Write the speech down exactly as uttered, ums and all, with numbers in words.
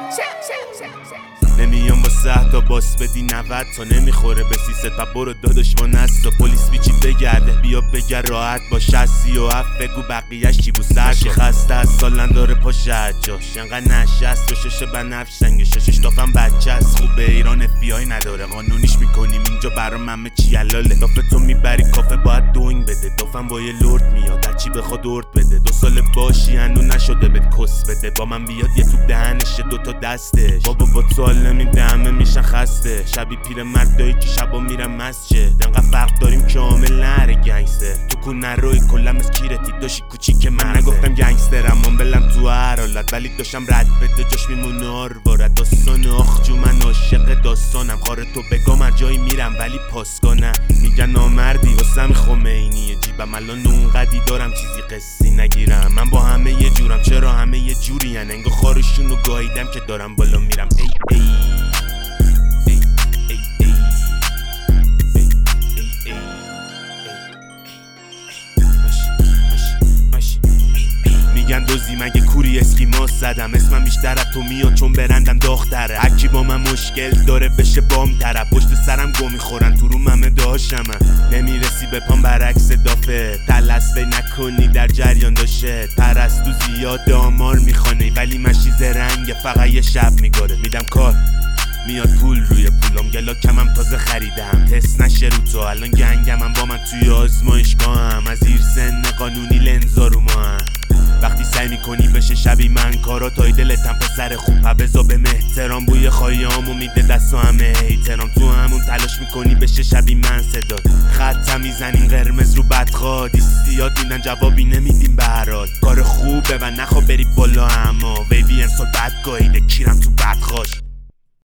نمیام با سه تا باس بدی نود تا نمیخوره به سیسه تا برو داداش و نستا پلیس بیچی بگرده بیا بگر راحت باش از سی و هفت بگو بقیهش چی بو سرشی خسته از سالن داره پاشه جاش انقدر نشست ششه بنفش سنگ ششش دافم بچه از خوبه ایران اف بی آی نداره قانونیش میکنیم اینجا برام همه چی حلاله دافه تو میبری کافه باید دوینگ بده دافم با یه لرد میاد در چی بخواد ارد بده دو سال باشی هنو نشده بهت کس بده با من بیاد یه تو دهنشه دوتا دستش بابا با تو نمیده همه میشن خسته شبی پیر مردایی که شبا میرم مسجد انقدر فرق داریم که عامل نره گنگستر تو کو نروی کلم از کیرتی داشی کوچیک من نگفتم گنگسترم من بلم تو هر حالت ولی داشتم رد بده جاش میمونه آروارد داستان آخ جو من عاشق داستانم خاره تو بگم هر جایی میرم ولی پاسگانم میگن نامردی واسم خمینیه جیبم الان اونقدی دارم چیزی قصی نگیرم من با همه یه جورم چرا همه یه جوری ان انگار خارشونو گاییدم که دارم بالا میرم ای ای میگن دوزی مگه کوری اسکیما زدم اسمم بیشتر از تو میاد چون برندم داختره هرکی با من مشکل داره بشه بام طرف پشت سرم گو میخورن تو رو همه داشتم نمیرسی به پام برعکس دافه تلسفه نکنی در جریان داشه پرستو زیاد آمار میخوانه ولی مشی زرنگه فقط یه شب میگاره میدم کار میاد پول روی پولم گلا کمم تازه خریدم تست نشه رو تو الان گنگم هم با من توی آزمایشگاهم از زیر سن قانونی لنزا رو ما هم. وقتی سعی میکنی بشه شبی من کارا تای دلتم پسر خوب بزا به احترام بوی خایامو میده دستا همه احترام تو همون تلاش میکنی بشه شبی من صدا خطم میزنیم قرمز رو بدخواد ایستیاد میدن جوابی نمیدیم به هر حال کار خوبه و نخوا بری بالا اما ویوی امسال بد گاییده کیرم تو بدخواش